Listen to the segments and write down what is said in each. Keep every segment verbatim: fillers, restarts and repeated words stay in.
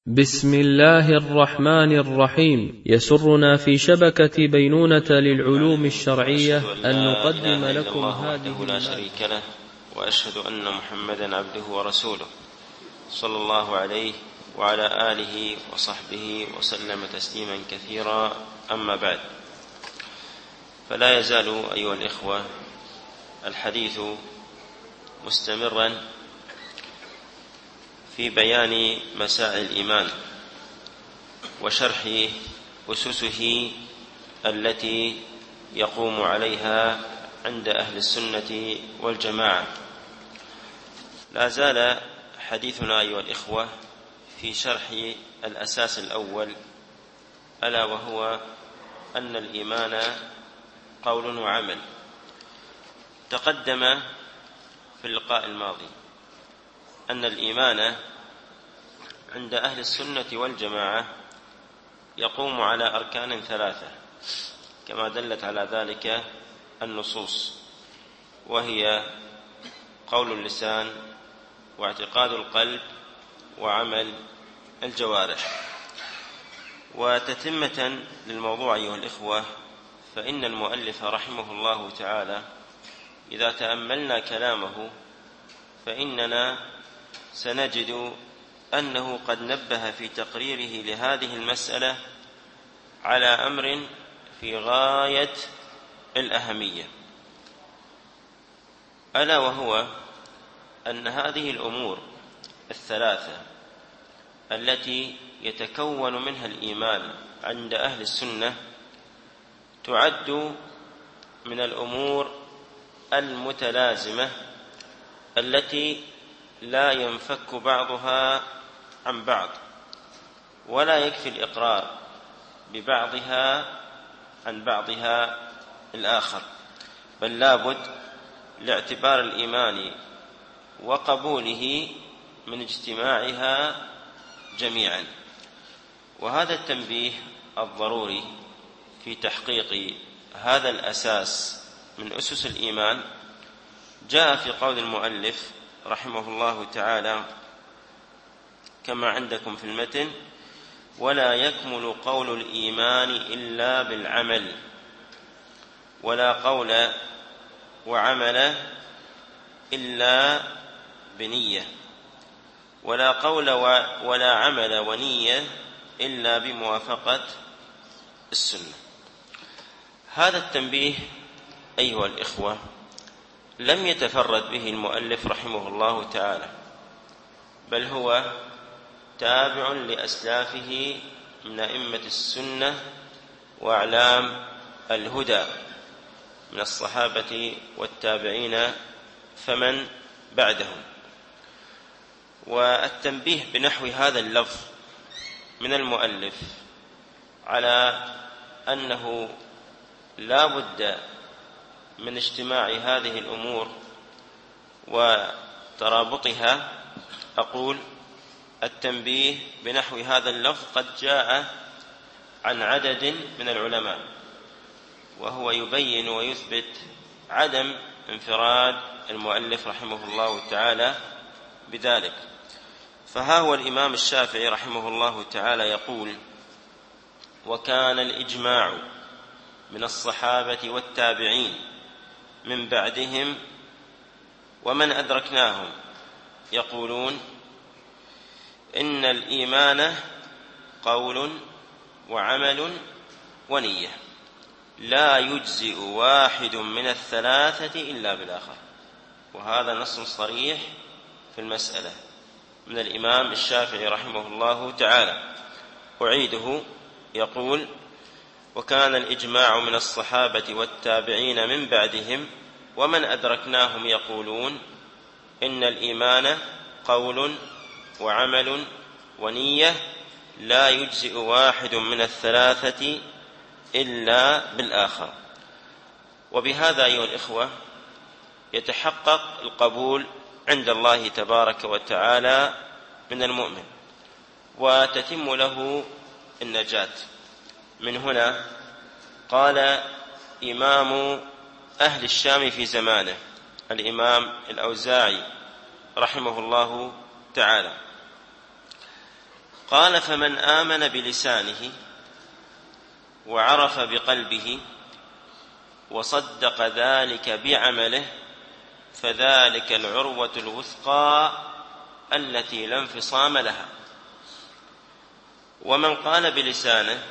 بسم الله الرحمن الرحيم. يسرنا في شبكة بينونة للعلوم الشرعية أن نقدم لكم هذه لا شريك له، وأشهد أن محمدا عبده ورسوله صلى الله عليه وعلى آله وصحبه وسلم تسليما كثيرا. أما بعد، فلا يزال أيها الإخوة الحديث مستمرا في بيان مسائل الإيمان وشرح أسسه التي يقوم عليها عند أهل السنة والجماعة. لا زال حديثنا أيها الإخوة في شرح الأساس الأول، ألا وهو أن الإيمان قول وعمل. تقدم في اللقاء الماضي أن الإيمان عند أهل السنة والجماعة يقوم على أركان ثلاثة كما دلت على ذلك النصوص، وهي قول اللسان واعتقاد القلب وعمل الجوارح. وتتمة للموضوع أيها الإخوة، فإن المؤلف رحمه الله تعالى إذا تأملنا كلامه فإننا سنجد أنه قد نبه في تقريره لهذه المسألة على أمر في غاية الأهمية، ألا وهو أن هذه الأمور الثلاثة التي يتكون منها الإيمان عند أهل السنة تعد من الأمور المتلازمة التي لا ينفك بعضها عن بعض، ولا يكفي الإقرار ببعضها عن بعضها الآخر، بل لابد لاعتبار الإيمان وقبوله من اجتماعها جميعا. وهذا التنبيه الضروري في تحقيق هذا الأساس من أسس الإيمان جاء في قول المؤلف رحمه الله تعالى كما عندكم في المتن: ولا يكمل قول الإيمان إلا بالعمل، ولا قول وعمل إلا بنية، ولا قول ولا عمل ونية إلا بموافقة السنة. هذا التنبيه أيها الإخوة لم يتفرد به المؤلف رحمه الله تعالى، بل هو تابع لأسلافه من أئمة السنة وأعلام الهدى من الصحابة والتابعين فمن بعدهم. والتنبيه بنحو هذا اللفظ من المؤلف على أنه لا بد من اجتماع هذه الأمور وترابطها، أقول التنبيه بنحو هذا اللفظ قد جاء عن عدد من العلماء، وهو يبين ويثبت عدم انفراد المؤلف رحمه الله تعالى بذلك. فها هو الإمام الشافعي رحمه الله تعالى يقول: وكان الإجماع من الصحابة والتابعين من بعدهم ومن أدركناهم يقولون إن الإيمان قول وعمل ونية، لا يجزئ واحد من الثلاثة إلا بالآخر. وهذا نص صريح في المسألة من الإمام الشافعي رحمه الله تعالى. أعيده، يقول: وكان الإجماع من الصحابة والتابعين من بعدهم ومن أدركناهم يقولون إن الإيمان قول وعمل ونية، لا يجزئ واحد من الثلاثة إلا بالآخر. وبهذا أيها الإخوة يتحقق القبول عند الله تبارك وتعالى من المؤمن، وتتم له النجاة. من هنا قال إمام أهل الشام في زمانه الإمام الأوزاعي رحمه الله تعالى: قال: فمن آمن بلسانه وعرف بقلبه وصدق ذلك بعمله فذلك العروة الوثقى التي لا انفصام لها. ومن قال بلسانه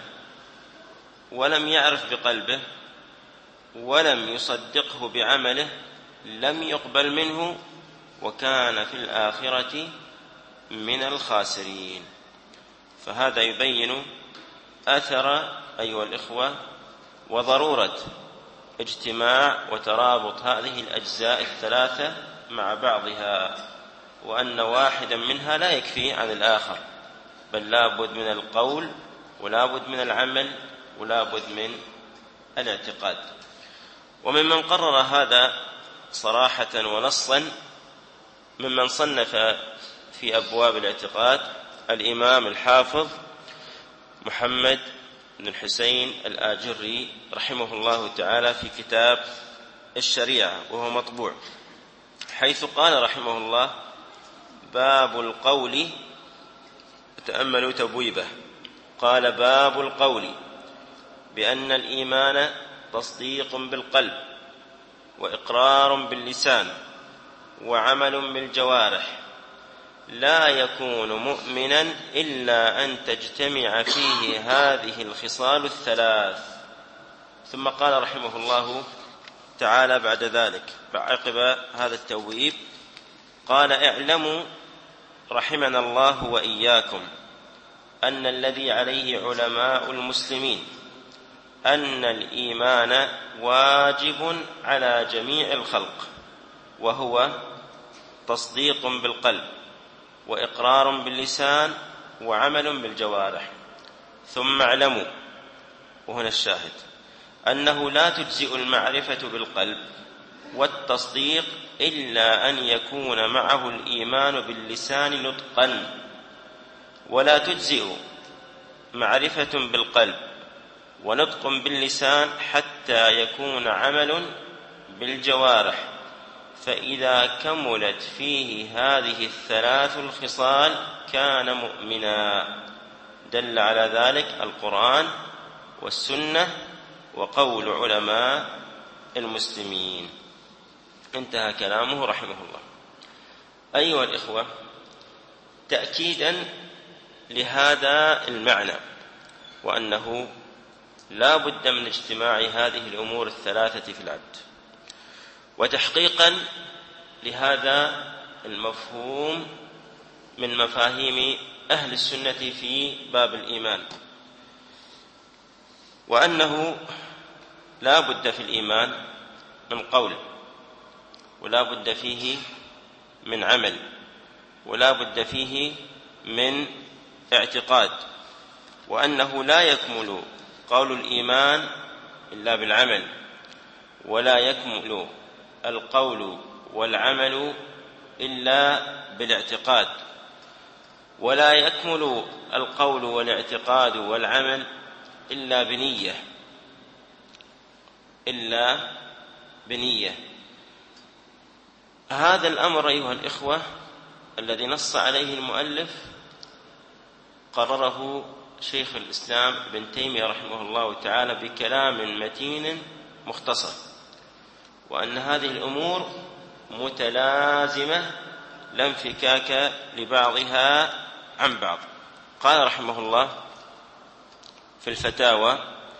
ولم يعرف بقلبه ولم يصدقه بعمله لم يقبل منه وكان في الآخرة من الخاسرين. فهذا يبين أثر أيها الإخوة وضرورة اجتماع وترابط هذه الأجزاء الثلاثة مع بعضها، وأن واحدا منها لا يكفي عن الآخر، بل لا بد من القول ولا بد من العمل ولا بد من الاعتقاد. وممن قرر هذا صراحة ونصا ممن صنف في أبواب الاعتقاد الإمام الحافظ محمد بن الحسين الآجري رحمه الله تعالى في كتاب الشريعة وهو مطبوع، حيث قال رحمه الله: باب القول، تأملوا تبويبه، قال: باب القول بأن الإيمان تصديق بالقلب وإقرار باللسان وعمل بالجوارح، لا يكون مؤمنا إلا أن تجتمع فيه هذه الخصال الثلاث. ثم قال رحمه الله تعالى بعد ذلك عقب هذا التبويب، قال: اعلموا رحمنا الله وإياكم أن الذي عليه علماء المسلمين أن الإيمان واجب على جميع الخلق، وهو تصديق بالقلب وإقرار باللسان وعمل بالجوارح. ثم اعلموا، وهنا الشاهد، أنه لا تجزئ المعرفة بالقلب والتصديق إلا أن يكون معه الإيمان باللسان نطقا، ولا تجزئ معرفة بالقلب ونطق باللسان حتى يكون عمل بالجوارح، فإذا كملت فيه هذه الثلاث الخصال كان مؤمنا. دل على ذلك القرآن والسنة وقول علماء المسلمين. انتهى كلامه رحمه الله. أيها الإخوة، تأكيدا لهذا المعنى وأنه لا بد من اجتماع هذه الأمور الثلاثة في العبد، وتحقيقا لهذا المفهوم من مفاهيم أهل السنة في باب الإيمان، وأنه لا بد في الإيمان من قول، ولا بد فيه من عمل، ولا بد فيه من اعتقاد، وأنه لا يكمل قول الإيمان إلا بالعمل، ولا يكمل القول والعمل إلا بالاعتقاد، ولا يكمل القول والاعتقاد والعمل إلا بنية إلا بنية هذا الأمر أيها الإخوة الذي نص عليه المؤلف قرره شيخ الإسلام ابن تيمية رحمه الله تعالى بكلام متين مختصر، وأن هذه الأمور متلازمة لا انفكاك لبعضها عن بعض. قال رحمه الله في الفتاوى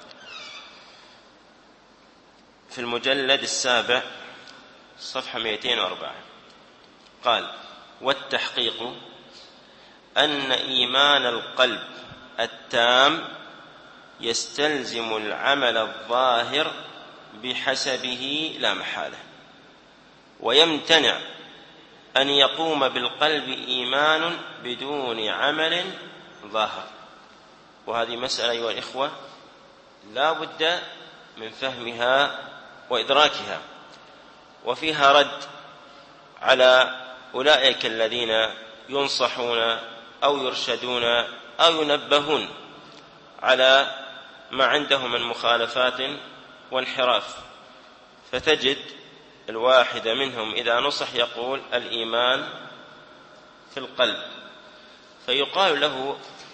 في المجلد السابع صفحة مئتين وأربعة، قال: والتحقيق أن إيمان القلب التام يستلزم العمل الظاهر بحسبه لا محالة، ويمتنع أن يقوم بالقلب إيمان بدون عمل ظاهر. وهذه مسألة أيها الإخوة لا بد من فهمها وإدراكها، وفيها رد على أولئك الذين ينصحون أو يرشدون أو ينبهون على ما عندهم من مخالفات وانحراف، فتجد الواحد منهم إذا نصح يقول الإيمان في القلب، فيقال له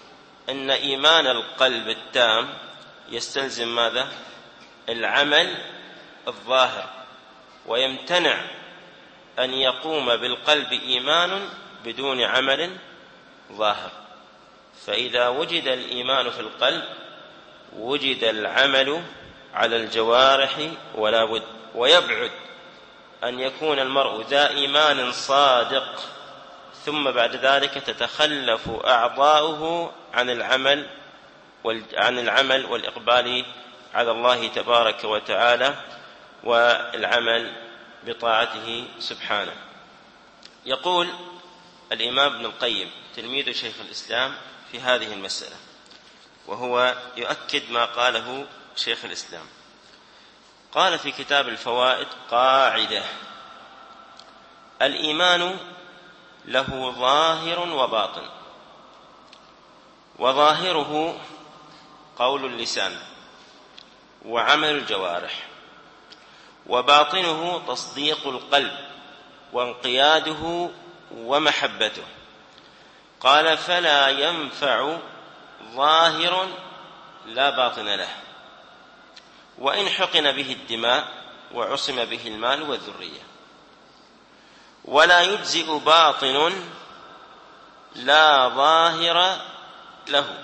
أن إيمان القلب التام يستلزم ماذا؟ العمل الظاهر، ويمتنع أن يقوم بالقلب إيمان بدون عمل ظاهر. فإذا وجد الإيمان في القلب وجد العمل على الجوارح ولا بد. ويبعد أن يكون المرء ذا إيمان صادق ثم بعد ذلك تتخلف أعضاؤه عن العمل عن العمل والإقبال على الله تبارك وتعالى والعمل بطاعته سبحانه. يقول الإمام ابن القيم تلميذ شيخ الإسلام في هذه المسألة، وهو يؤكد ما قاله شيخ الإسلام. قال في كتاب الفوائد قاعدة: الإيمان له ظاهر وباطن، وظاهره قول اللسان وعمل الجوارح، وباطنه تصديق القلب وانقياده ومحبته. قال: فلا ينفع ظاهر لا باطن له، وإن حقن به الدماء وعصم به المال والذرية، ولا يجزئ باطن لا ظاهر له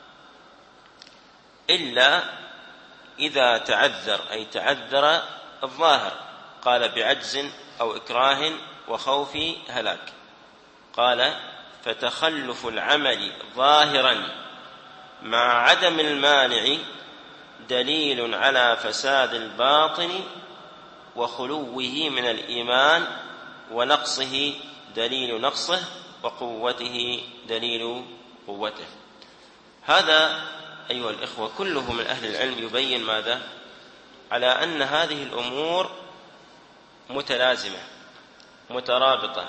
إلا إذا تعذر، أي تعذر الظاهر. قال: بعجز أو إكراه وخوف هلاك. قال: فتخلف العمل ظاهرا مع عدم المانع دليل على فساد الباطن وخلوه من الإيمان، ونقصه دليل نقصه، وقوته دليل قوته. هذا أيها الإخوة كله من أهل العلم يبين ماذا؟ على أن هذه الأمور متلازمة مترابطة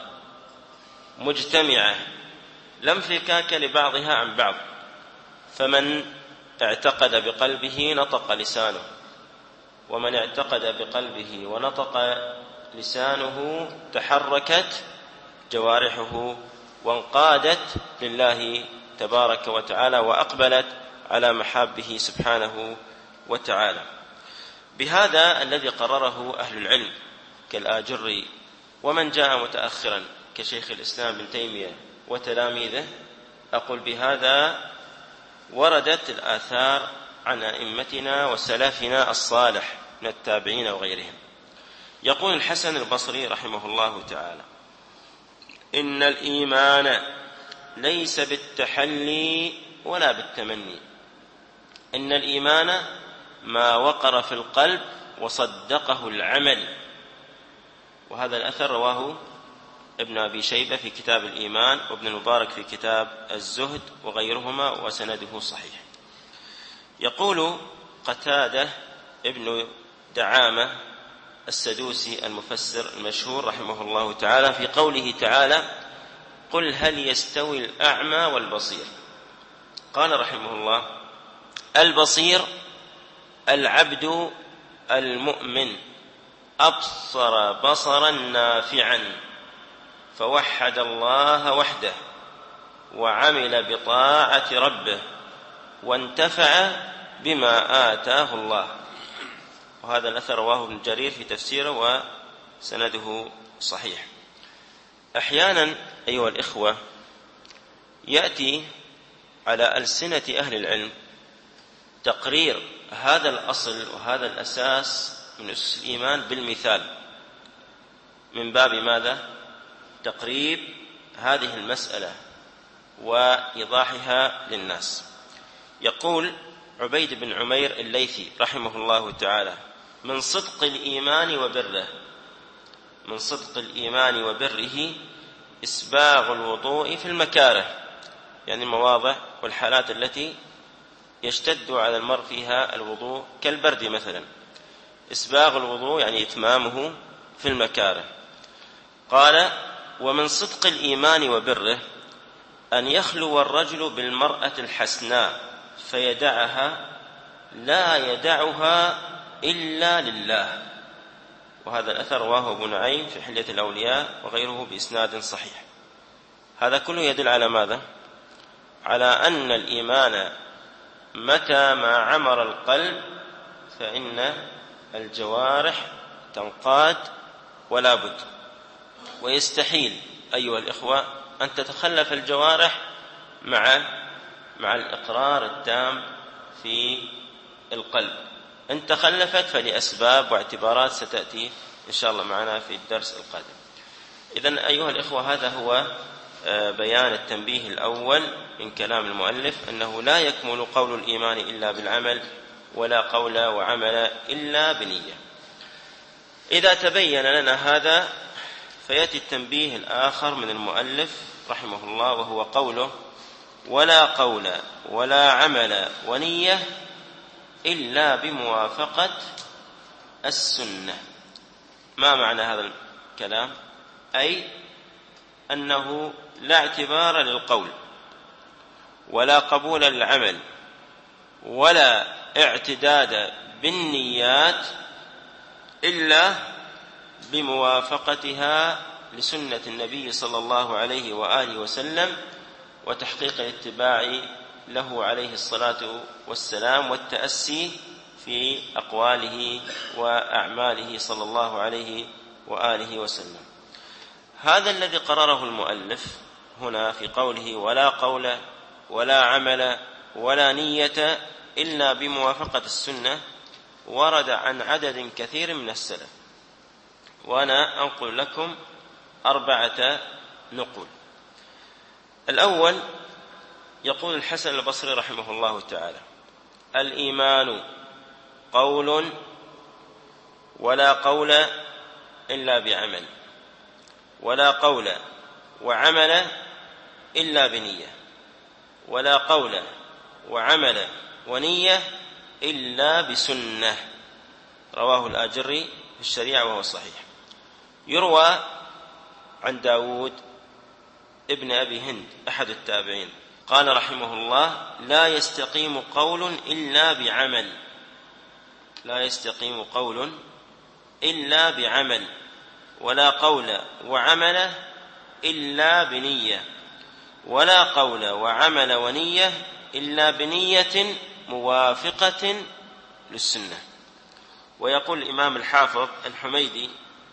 مجتمعة، لا انفكاك لبعضها عن بعض. فمن اعتقد بقلبه نطق لسانه، ومن اعتقد بقلبه ونطق لسانه تحركت جوارحه وانقادت لله تبارك وتعالى وأقبلت على محابه سبحانه وتعالى. بهذا الذي قرره أهل العلم كالآجري ومن جاء متأخرا كشيخ الإسلام ابن تيمية وتلاميذه، أقول بهذا وردت الآثار عن أئمتنا وسلفنا الصالح من التابعين وغيرهم. يقول الحسن البصري رحمه الله تعالى: إن الإيمان ليس بالتحلي ولا بالتمني، إن الإيمان ما وقر في القلب وصدقه العمل. وهذا الأثر رواه ابن أبي شيبة في كتاب الإيمان، وابن المبارك في كتاب الزهد وغيرهما، وسنده صحيح. يقول قتادة ابن دعامة السدوسي المفسر المشهور رحمه الله تعالى في قوله تعالى: قل هل يستوي الأعمى والبصير؟ قال رحمه الله: البصير العبد المؤمن أبصر بصرا نافعا فوحد الله وحده وعمل بطاعة ربه وانتفع بما آتاه الله. وهذا الأثر رواه ابن جرير في تفسيره وسنده صحيح. أحيانا أيها الإخوة يأتي على ألسنة أهل العلم تقرير هذا الأصل وهذا الأساس من أسس الإيمان بالمثال، من باب ماذا؟ تقريب هذه المسألة وإيضاحها للناس. يقول عبيد بن عمير الليثي رحمه الله تعالى: من صدق الإيمان وبره من صدق الإيمان وبره إسباغ الوضوء في المكاره، يعني المواضع والحالات التي يشتد على المرء فيها الوضوء كالبرد مثلا. إسباغ الوضوء يعني إتمامه في المكاره. قال: ومن صدق الإيمان وبره أن يخلو الرجل بالمرأة الحسناء فيدعها لا يدعها إلا لله. وهذا الأثر رواه ابن نعيم في حلية الأولياء وغيره بإسناد صحيح. هذا كله يدل على ماذا؟ على أن الإيمان متى ما عمر القلب فإن الجوارح تنقاد ولا بد. ويستحيل أيها الإخوة أن تتخلف الجوارح مع مع الإقرار التام في القلب. إن تخلفت فلأسباب واعتبارات ستأتي إن شاء الله معنا في الدرس القادم. إذن أيها الإخوة هذا هو بيان التنبيه الأول من كلام المؤلف، أنه لا يكمل قول الإيمان إلا بالعمل، ولا قول وعمل إلا بنية. إذا تبين لنا هذا فيأتي التنبيه الآخر من المؤلف رحمه الله، وهو قوله: ولا قول ولا عمل ونية إلا بموافقة السنة. ما معنى هذا الكلام؟ أي أنه لا اعتبار للقول ولا قبول للعمل ولا اعتداد بالنيات إلا بموافقتها لسنة النبي صلى الله عليه وآله وسلم، وتحقيق الاتباع له عليه الصلاة والسلام، والتأسي في أقواله وأعماله صلى الله عليه وآله وسلم. هذا الذي قرره المؤلف هنا في قوله: ولا قول ولا عمل ولا نية إلا بموافقة السنة، ورد عن عدد كثير من السلف، وأنا أنقل لكم أربعة نقول. الأول يقول الحسن البصري رحمه الله تعالى: الإيمان قول ولا قول إلا بعمل، ولا قول وعمل إلا بنية، ولا قول وعمل ونية إلا بسنة. رواه الآجري في الشريعة وهو صحيح. يروى عن داود ابن أبي هند أحد التابعين قال رحمه الله: لا يستقيم قول إلا بعمل، لا يستقيم قول إلا بعمل، ولا قول وعمل إلا بنية، ولا قول وعمل ونية إلا بنية موافقة للسنة. ويقول الإمام الحافظ الحميدي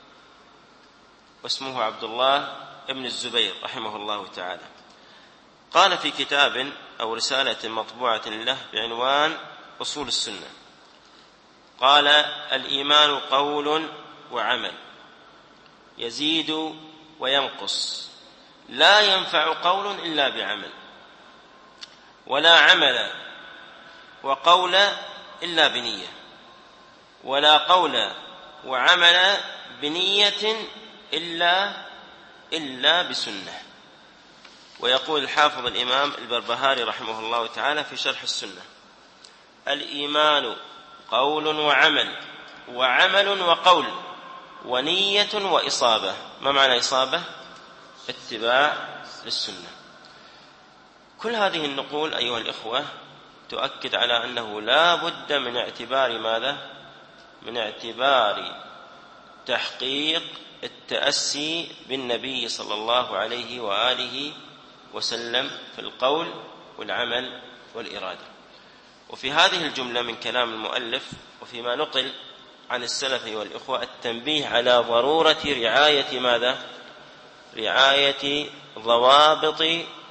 واسمه عبد الله ابن الزبير رحمه الله تعالى، قال في كتاب أو رسالة مطبوعة له بعنوان أصول السنة، قال: الإيمان قول وعمل يزيد وينقص، لا ينفع قول إلا بعمل، ولا عمل وقول إلا بنية، ولا قول وعمل بنية إلا إلا بسنة. ويقول الحافظ الإمام البربهاري رحمه الله تعالى في شرح السنة: الإيمان قول وعمل، وعمل وقول، ونية وإصابة. ما معنى إصابة؟ اتباع للسنة. كل هذه النقول أيها الإخوة تؤكد على أنه لا بد من اعتبار ماذا؟ من اعتبار تحقيق التأسي بالنبي صلى الله عليه وآله وسلم في القول والعمل والإرادة. وفي هذه الجملة من كلام المؤلف وفيما نقل عن السلف والإخوة التنبيه على ضرورة رعاية ماذا؟ رعاية ضوابط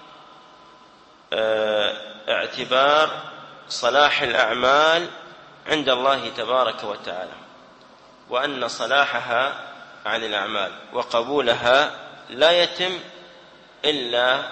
اعتبار صلاح الأعمال عند الله تبارك وتعالى، وأن صلاحها عن الأعمال وقبولها لا يتم إلا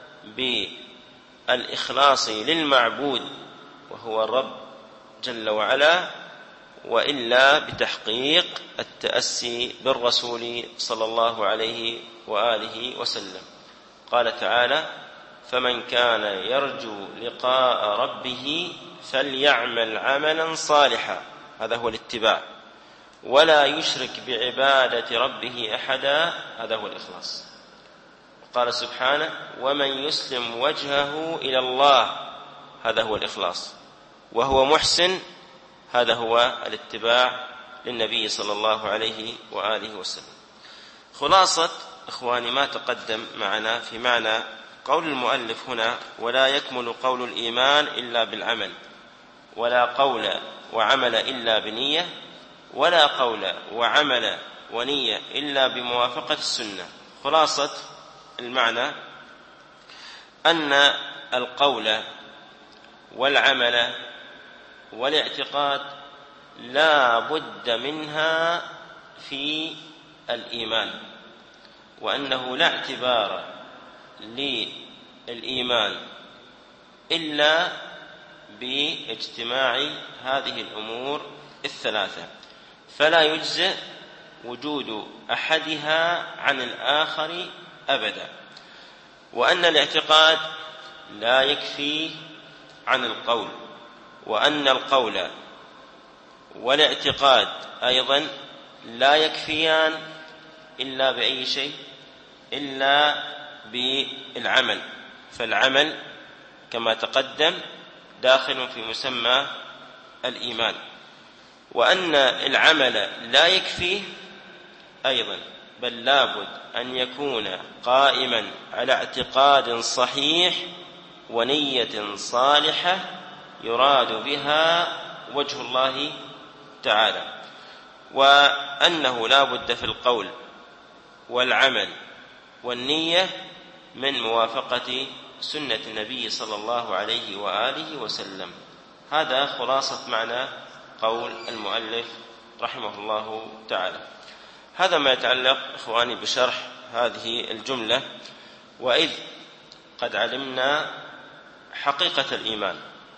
بالإخلاص للمعبود وهو الرب جل وعلا، وإلا بتحقيق التأسي بالرسول صلى الله عليه وآله وسلم. قال تعالى: فمن كان يرجو لقاء ربه فليعمل عملا صالحا، هذا هو الاتباع، ولا يشرك بعبادة ربه أحدا، هذا هو الإخلاص. قال سبحانه: ومن يسلم وجهه إلى الله، هذا هو الإخلاص، وهو محسن، هذا هو الاتباع للنبي صلى الله عليه وآله وسلم. خلاصة إخواني ما تقدم معنا في معنى قول المؤلف هنا: ولا يكمل قول الإيمان إلا بالعمل، ولا قول وعمل إلا بنية، ولا قول وعمل ونية إلا بموافقة السنة. خلاصة المعنى أن القول والعمل والاعتقاد لا بد منها في الإيمان، وأنه لا اعتبار للإيمان إلا باجتماع هذه الأمور الثلاثة، فلا يجزئ وجود أحدها عن الآخر أبدا. وأن الاعتقاد لا يكفي عن القول، وأن القول والاعتقاد أيضا لا يكفيان إلا بأي شيء؟ إلا بالعمل، فالعمل كما تقدم داخل في مسمى الإيمان. وأن العمل لا يكفيه أيضا، بل لابد أن يكون قائما على اعتقاد صحيح ونية صالحة يراد بها وجه الله تعالى، وأنه لا بد في القول والعمل والنية من موافقة سنة النبي صلى الله عليه وآله وسلم. هذا خلاصة معنى قول المؤلف رحمه الله تعالى. هذا ما يتعلق إخواني بشرح هذه الجملة. وإذ قد علمنا حقيقة الإيمان،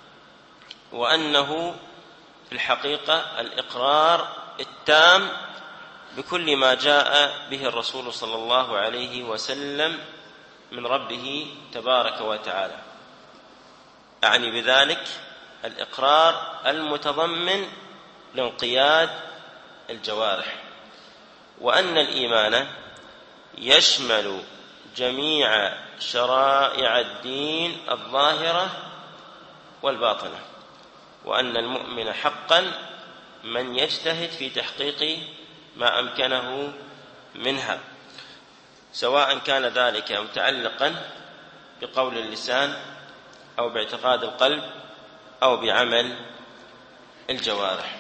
وأنه في الحقيقة الإقرار التام بكل ما جاء به الرسول صلى الله عليه وسلم من ربه تبارك وتعالى، أعني بذلك الإقرار المتضمن لانقياد الجوارح، وأن الإيمان يشمل جميع شرائع الدين الظاهرة والباطنة، وأن المؤمن حقا من يجتهد في تحقيق ما أمكنه منها، سواء كان ذلك متعلقا بقول اللسان أو باعتقاد القلب أو بعمل الجوارح.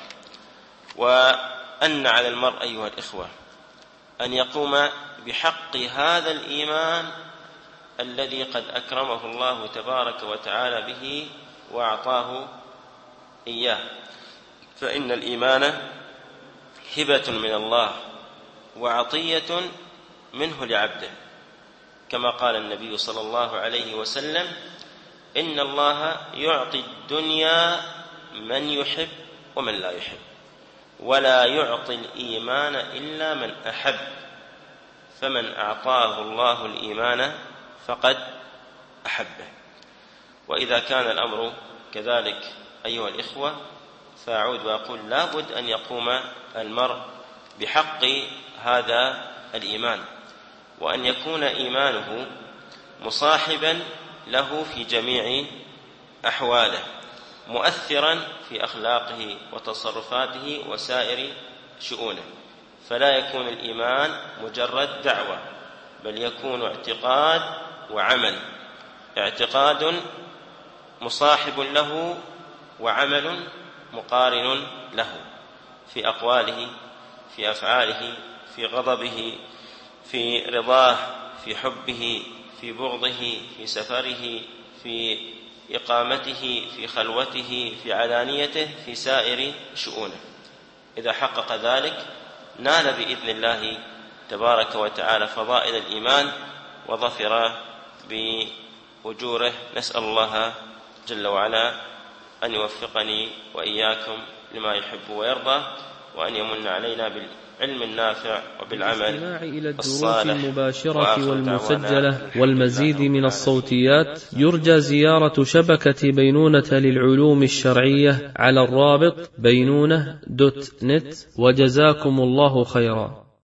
وأن على المرء أيها الإخوة أن يقوم بحق هذا الإيمان الذي قد أكرمه الله تبارك وتعالى به وأعطاه إياه، فإن الإيمان هبة من الله وعطية منه لعبده، كما قال النبي صلى الله عليه وسلم: إن الله يعطي الدنيا من يحب ومن لا يحب، ولا يعطي الإيمان إلا من أحب، فمن أعطاه الله الإيمان فقد أحبه. وإذا كان الأمر كذلك أيها الإخوة، فأعود وأقول لا بد أن يقوم المرء بحق هذا الإيمان، وأن يكون إيمانه مصاحبا له في جميع أحواله، مؤثرا في أخلاقه وتصرفاته وسائر شؤونه، فلا يكون الإيمان مجرد دعوة، بل يكون اعتقاد وعمل، اعتقاد مصاحب له وعمل مقارن له في أقواله، في أفعاله، في غضبه، في رضاه، في حبه، في بغضه، في سفره، في إقامته، في خلوته، في علانيته، في سائر شؤونه. إذا حقق ذلك نال بإذن الله تبارك وتعالى فضائل الإيمان وظفر بأجوره. نسأل الله جل وعلا أن يوفقني وإياكم لما يحب ويرضى، وأن يمن علينا بالعلم النافع وبالعمل إلى الدروس الصالح المباشرة والمسجلة والمزيد من الصوتيات. يرجى زيارة شبكة بينونة للعلوم الشرعية على الرابط بينونة دوت نت، وجزاكم الله خيرا.